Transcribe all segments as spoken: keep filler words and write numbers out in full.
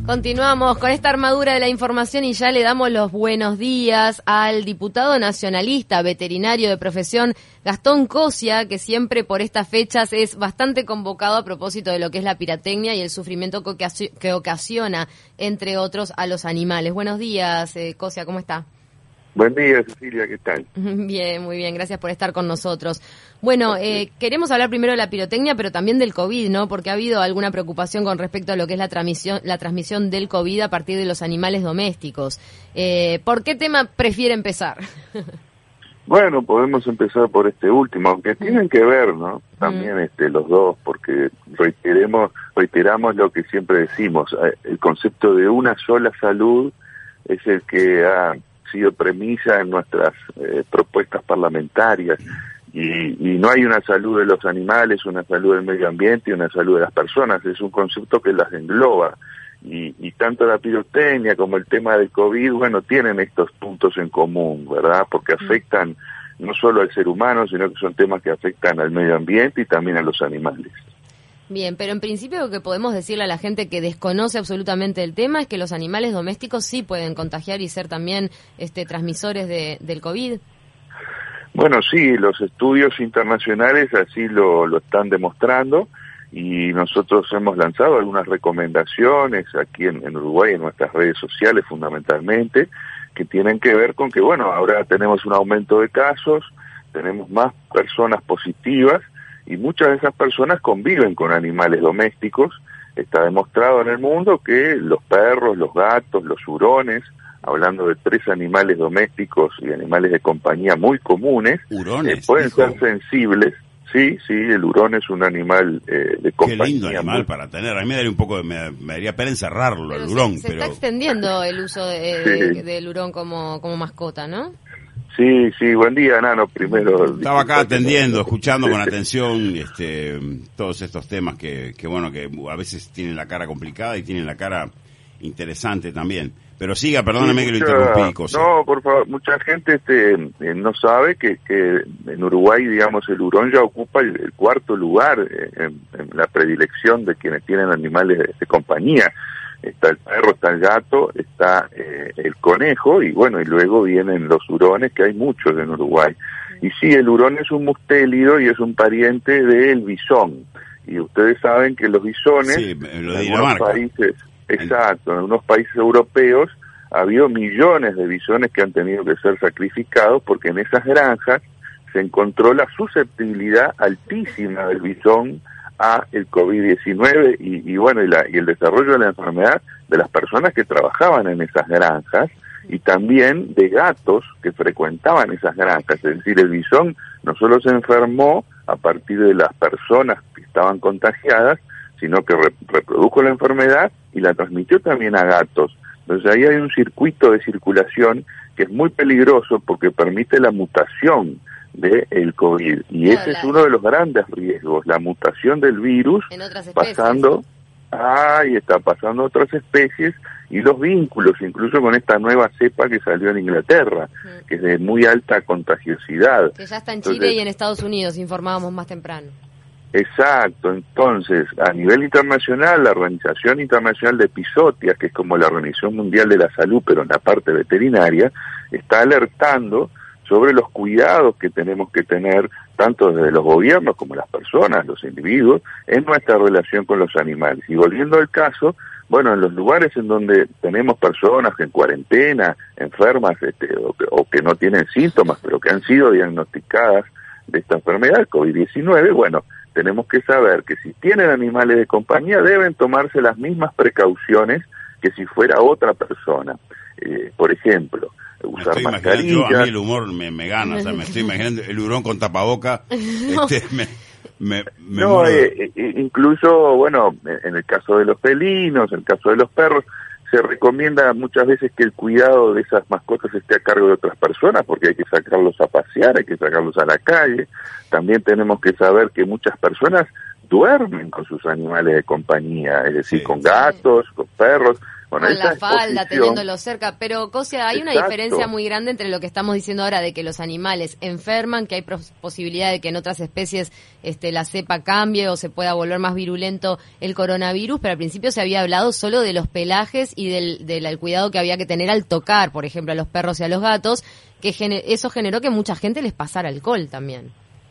Continuamos con esta armadura de la información y ya le damos los buenos días al diputado nacionalista, veterinario de profesión, Gastón Cosia, que siempre por estas fechas es bastante convocado a propósito de lo que es la pirotecnia y el sufrimiento que ocasiona, entre otros, a los animales. Buenos días, eh, Cosia, ¿cómo está? Buen día, Cecilia, ¿qué tal? Bien, muy bien, gracias por estar con nosotros. Bueno, eh, queremos hablar primero de la pirotecnia, pero también del COVID, ¿no? Porque ha habido alguna preocupación con respecto a lo que es la transmisión, la transmisión del COVID a partir de los animales domésticos. Eh, ¿Por qué tema prefiere empezar? Bueno, podemos empezar por este último, aunque tienen que ver, ¿no? También este, los dos, porque reiteremos, reiteramos lo que siempre decimos, el concepto de una sola salud es el que ha sido premisa en nuestras eh, propuestas parlamentarias y, y no hay una salud de los animales, una salud del medio ambiente y una salud de las personas, es un concepto que las engloba y, y tanto la pirotecnia como el tema del COVID, bueno, tienen estos puntos en común, ¿verdad? Porque afectan no solo al ser humano, sino que son temas que afectan al medio ambiente y también a los animales. Bien, pero en principio lo que podemos decirle a la gente que desconoce absolutamente el tema es que los animales domésticos sí pueden contagiar y ser también este, transmisores de, del COVID. Bueno, sí, los estudios internacionales así lo, lo están demostrando y nosotros hemos lanzado algunas recomendaciones aquí en, en Uruguay, en nuestras redes sociales fundamentalmente, que tienen que ver con que, bueno, ahora tenemos un aumento de casos, tenemos más personas positivas, y muchas de esas personas conviven con animales domésticos. Está demostrado en el mundo que los perros, los gatos, los hurones, hablando de tres animales domésticos y animales de compañía muy comunes, ¿Hurones, eh, pueden dijo? ser sensibles. Sí, sí, el hurón es un animal eh, de compañía. Qué lindo animal muy... para tener. A mí me daría un poco, de, me, me daría pena encerrarlo, pero el se, hurón. Se pero... está extendiendo el uso de, Sí. de, del hurón como, como mascota, ¿no? Sí, sí, buen día, Nano, primero. Estaba acá atendiendo, no... escuchando con atención este, todos estos temas que, que, bueno, que a veces tienen la cara complicada y tienen la cara interesante también. Pero siga, perdóname sí, que mucha... lo interrumpí, Cosia. No, por favor, mucha gente este, eh, no sabe que, que en Uruguay, digamos, el hurón ya ocupa el, el cuarto lugar eh, en, en la predilección de quienes tienen animales de, de compañía. Está el perro, está el gato, está eh, el conejo y bueno, y luego vienen los hurones, que hay muchos en Uruguay. Y sí, el hurón es un mustélido y es un pariente del bisón. Y ustedes saben que los bisones, Sí, lo de en algunos Dinamarca. países, exacto, en algunos países europeos, ha habido millones de bisones que han tenido que ser sacrificados porque en esas granjas se encontró la susceptibilidad altísima del bisón a el COVID diecinueve y, y bueno, y, la, y el desarrollo de la enfermedad de las personas que trabajaban en esas granjas y también de gatos que frecuentaban esas granjas. Es decir, el bisón no solo se enfermó a partir de las personas que estaban contagiadas, sino que re, reprodujo la enfermedad y la transmitió también a gatos. Entonces ahí hay un circuito de circulación que es muy peligroso porque permite la mutación del COVID. Y claro, ese la... es uno de los grandes riesgos, la mutación del virus en otras especies. pasando, ah, y está pasando a otras especies y los vínculos, incluso con esta nueva cepa que salió en Inglaterra, mm. que es de muy alta contagiosidad. Que ya está en Entonces, Chile y en Estados Unidos, informábamos más temprano. Exacto, entonces, a nivel internacional, la Organización Internacional de Episodias, que es como la Organización Mundial de la Salud, pero en la parte veterinaria, está alertando sobre los cuidados que tenemos que tener, tanto desde los gobiernos como las personas, los individuos, en nuestra relación con los animales. Y volviendo al caso, bueno, en los lugares en donde tenemos personas en cuarentena, enfermas, este, o, que, o que no tienen síntomas, pero que han sido diagnosticadas de esta enfermedad, COVID diecinueve, bueno, tenemos que saber que si tienen animales de compañía deben tomarse las mismas precauciones que si fuera otra persona. Eh, por ejemplo, usar me mascarillas. Yo, a mí el humor me, me gana, o sea, me estoy imaginando el hurón con tapaboca. No. Este, me, me, me no, eh, eh, incluso, bueno, en el caso de los felinos, en el caso de los perros, se recomienda muchas veces que el cuidado de esas mascotas esté a cargo de otras personas, porque hay que sacarlos a pasear, hay que sacarlos a la calle. También tenemos que saber que muchas personas duermen con sus animales de compañía, es decir, sí, con sí. gatos, con perros, Bueno, con la falda, exposición... teniéndolo cerca, pero Cosia, hay una Exacto. diferencia muy grande entre lo que estamos diciendo ahora de que los animales enferman, que hay posibilidad de que en otras especies este, la cepa cambie o se pueda volver más virulento el coronavirus, pero al principio se había hablado solo de los pelajes y del, del cuidado que había que tener al tocar, por ejemplo, a los perros y a los gatos, que gener- eso generó que mucha gente les pasara alcohol también.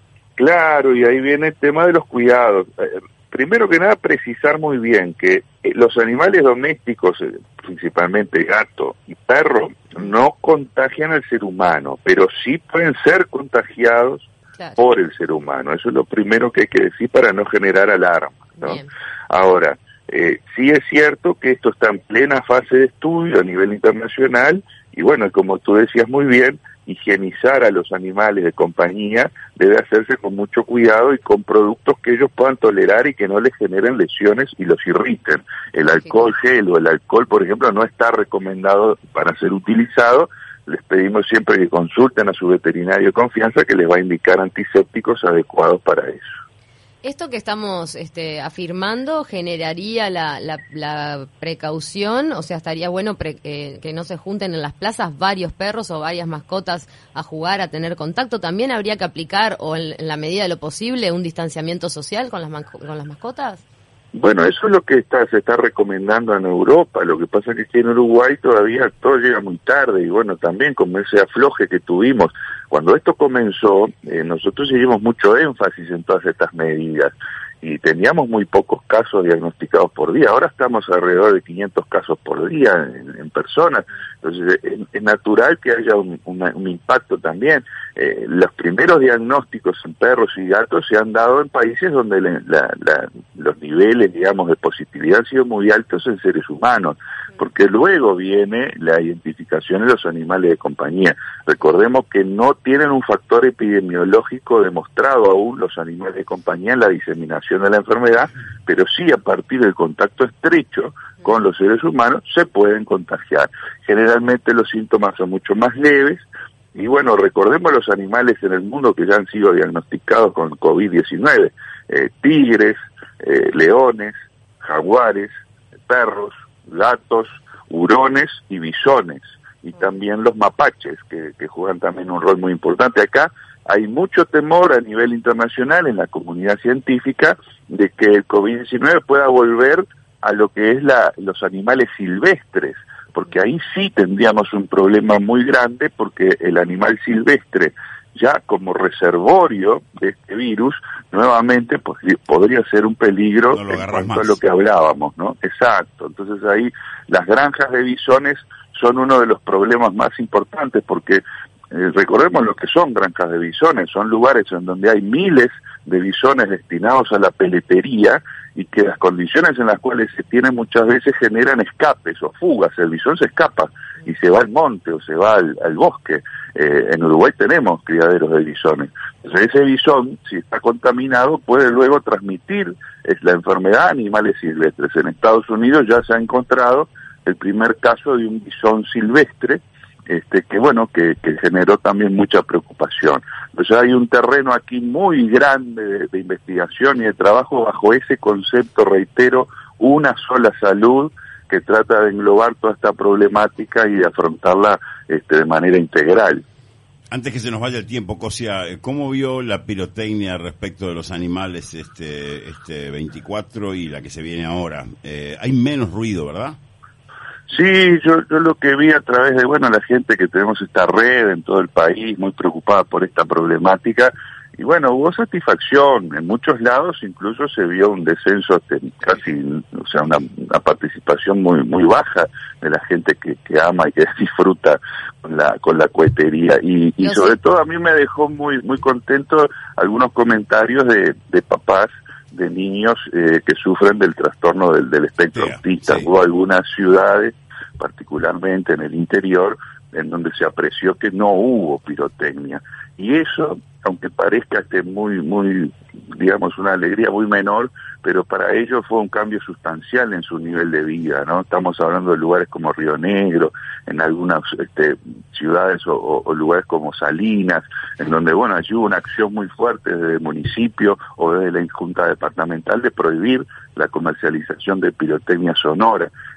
Claro, y ahí viene el tema de los cuidados. Eh, primero que nada, precisar muy bien que eh, los animales domésticos, eh, principalmente gato y perro, no contagian al ser humano, pero sí pueden ser contagiados claro. por el ser humano. Eso es lo primero que hay que decir para no generar alarma, ¿no? Bien. Ahora, eh, sí es cierto que esto está en plena fase de estudio a nivel internacional y bueno, como tú decías muy bien, higienizar a los animales de compañía debe hacerse con mucho cuidado y con productos que ellos puedan tolerar y que no les generen lesiones y los irriten. El alcohol gel o el alcohol, por ejemplo, no está recomendado para ser utilizado. Les pedimos siempre que consulten a su veterinario de confianza que les va a indicar antisépticos adecuados para eso. ¿Esto que estamos este, afirmando generaría la, la, la precaución? O sea, estaría bueno pre, eh, que no se junten en las plazas varios perros o varias mascotas a jugar, a tener contacto. ¿También habría que aplicar, o en, en la medida de lo posible, un distanciamiento social con las, con las mascotas? Bueno, eso es lo que está, se está recomendando en Europa. Lo que pasa es que aquí en Uruguay todavía todo llega muy tarde y bueno, también con ese afloje que tuvimos. Cuando esto comenzó, eh, nosotros hicimos mucho énfasis en todas estas medidas y teníamos muy pocos casos diagnosticados por día. Ahora estamos alrededor de quinientos casos por día en, en personas. Entonces es, es natural que haya un, una, un impacto también. Eh, los primeros diagnósticos en perros y gatos se han dado en países donde la, la, la, los niveles, digamos, de positividad han sido muy altos en seres humanos, porque luego viene la identificación de los animales de compañía. Recordemos que no tienen un factor epidemiológico demostrado aún los animales de compañía en la diseminación de la enfermedad, pero sí a partir del contacto estrecho con los seres humanos se pueden contagiar. Generalmente los síntomas son mucho más leves, y bueno, recordemos los animales en el mundo que ya han sido diagnosticados con COVID diecinueve, eh, tigres, eh, leones, jaguares, perros, gatos, hurones y bisones, y también los mapaches, que, que juegan también un rol muy importante. Acá hay mucho temor a nivel internacional en la comunidad científica de que el COVID diecinueve pueda volver a lo que es la, los animales silvestres, porque ahí sí tendríamos un problema muy grande, porque el animal silvestre, ya como reservorio de este virus, nuevamente pues, podría ser un peligro no en cuanto más. a lo que hablábamos, ¿no? Exacto. Entonces ahí las granjas de bisones son uno de los problemas más importantes, porque eh, recordemos lo que son granjas de bisones, son lugares en donde hay miles de bisones destinados a la peletería y que las condiciones en las cuales se tienen muchas veces generan escapes o fugas. El bisón se escapa y se va al monte o se va al, al bosque. Eh, en Uruguay tenemos criaderos de bisones. Entonces ese bisón, si está contaminado, puede luego transmitir es la enfermedad a animales silvestres. En Estados Unidos ya se ha encontrado el primer caso de un bisón silvestre, este que bueno, que, que generó también mucha preocupación. Entonces hay un terreno aquí muy grande de, de investigación y de trabajo bajo ese concepto, reitero, una sola salud, que trata de englobar toda esta problemática y de afrontarla este, de manera integral. Antes que se nos vaya el tiempo, Cosia, ¿cómo vio la pirotecnia respecto de los animales este, este veinticuatro y la que se viene ahora? Eh, hay menos ruido, ¿verdad? Sí, yo, yo lo que vi a través de, bueno, la gente que tenemos esta red en todo el país, muy preocupada por esta problemática, y bueno, hubo satisfacción. En muchos lados incluso se vio un descenso casi, o sea, una, una participación muy muy baja de la gente que, que ama y que disfruta con la con la cohetería. Y, y sobre todo a mí me dejó muy muy contento algunos comentarios de, de papás de niños eh, que sufren del trastorno del, del espectro sí, autista. Sí. Hubo algunas ciudades, particularmente en el interior, en donde se apreció que no hubo pirotecnia. Y eso, aunque parezca que muy, muy, digamos, una alegría muy menor, pero para ellos fue un cambio sustancial en su nivel de vida, ¿no? Estamos hablando de lugares como Río Negro, en algunas este, ciudades o, o lugares como Salinas, en donde, bueno, allí hubo una acción muy fuerte desde el municipio o desde la Junta Departamental de prohibir la comercialización de pirotecnia sonora.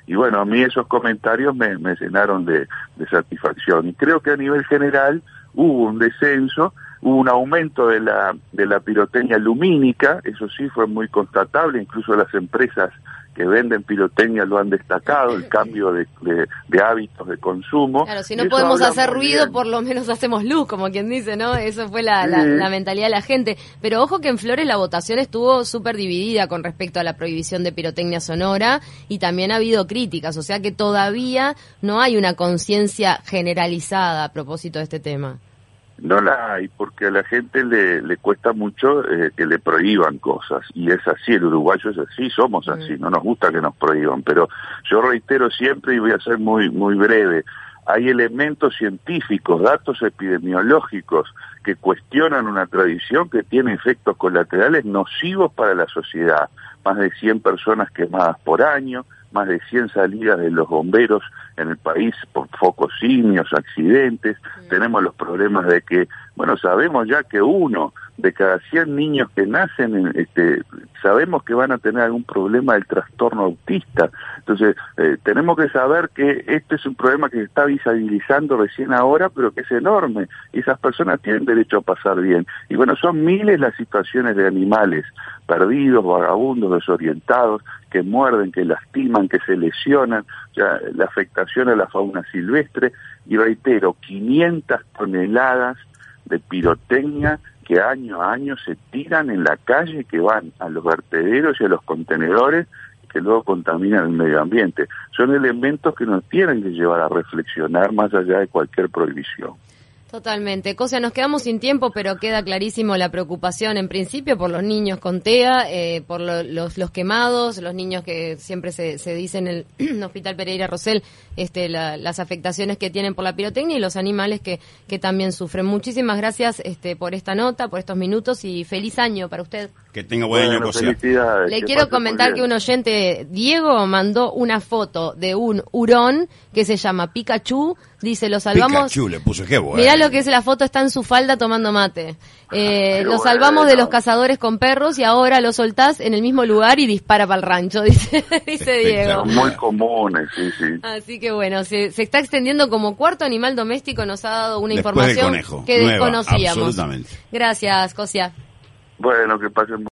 y bueno, a mí esos comentarios me, me llenaron de, de satisfacción. Y creo que a nivel general hubo un descenso, hubo un aumento de la, de la pirotecnia lumínica, eso sí fue muy constatable, incluso las empresas que venden pirotecnia lo han destacado, el cambio de, de, de hábitos de consumo. Claro, si no podemos hacer ruido, bien. Por lo menos hacemos luz, como quien dice, ¿no? Eso fue la, sí. la, la mentalidad de la gente. Pero ojo que en Flores la votación estuvo súper dividida con respecto a la prohibición de pirotecnia sonora y también ha habido críticas, o sea que todavía no hay una conciencia generalizada a propósito de este tema. No la hay, porque a la gente le, le cuesta mucho eh, que le prohíban cosas, y es así, el uruguayo es así, somos así, no nos gusta que nos prohíban, pero yo reitero siempre, y voy a ser muy, muy breve, hay elementos científicos, datos epidemiológicos que cuestionan una tradición que tiene efectos colaterales nocivos para la sociedad, más de cien personas quemadas por año, más de cien salidas de los bomberos en el país por focos simios, accidentes, sí. Tenemos los problemas de que, bueno, sabemos ya que uno de cada cien niños que nacen, este, sabemos que van a tener algún problema del trastorno autista, entonces eh, tenemos que saber que este es un problema que se está visibilizando recién ahora, pero que es enorme, y esas personas tienen derecho a pasar bien, y bueno, son miles las situaciones de animales perdidos, vagabundos, desorientados, que muerden, que lastiman, que se lesionan, o sea, la afectación a la fauna silvestre, y reitero, quinientas toneladas de pirotecnia que año a año se tiran en la calle, que van a los vertederos y a los contenedores, que luego contaminan el medio ambiente. Son elementos que nos tienen que llevar a reflexionar más allá de cualquier prohibición. Totalmente. Cosia, nos quedamos sin tiempo, pero queda clarísimo la preocupación, en principio, por los niños con T E A, eh, por lo, los, los quemados, los niños que siempre se, se dice en el Hospital Pereira Rosell, este, la, las afectaciones que tienen por la pirotecnia y los animales que, que también sufren. Muchísimas gracias este, por esta nota, por estos minutos y feliz año para usted. Que tenga buen año, Cosia. Le quiero comentar que un oyente, Diego, mandó una foto de un hurón que se llama Pikachu. Dice, lo salvamos. Pikachu le puso, qué bueno. Mirá lo que es la foto, está en su falda tomando mate. Eh, ah, lo bueno. salvamos de los cazadores con perros y ahora lo soltás en el mismo lugar y dispara para el rancho, dice, dice Diego. Son muy comunes, sí, sí. Así que bueno, se, se está extendiendo como cuarto animal doméstico, nos ha dado una Después información del conejo, que nueva, desconocíamos. Absolutamente. Gracias, Cosia. Bueno, que pasen